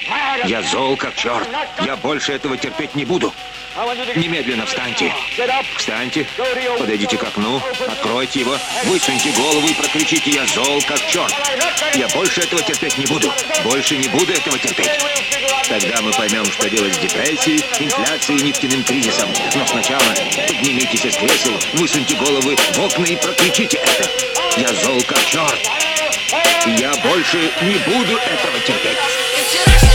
Я зол как черт. Я больше этого терпеть не буду. Немедленно встаньте. Встаньте, подойдите к окну, откройте его, высуньте голову и прокричите: я зол как черт. Я больше этого терпеть не буду. Больше не буду этого терпеть. Тогда мы поймем, что делать с депрессией, инфляцией и нефтяным кризисом. Но сначала поднимитесь из кресел, высуньте головы в окна и прокричите это: я зол как черт. Я больше не буду этого терпеть.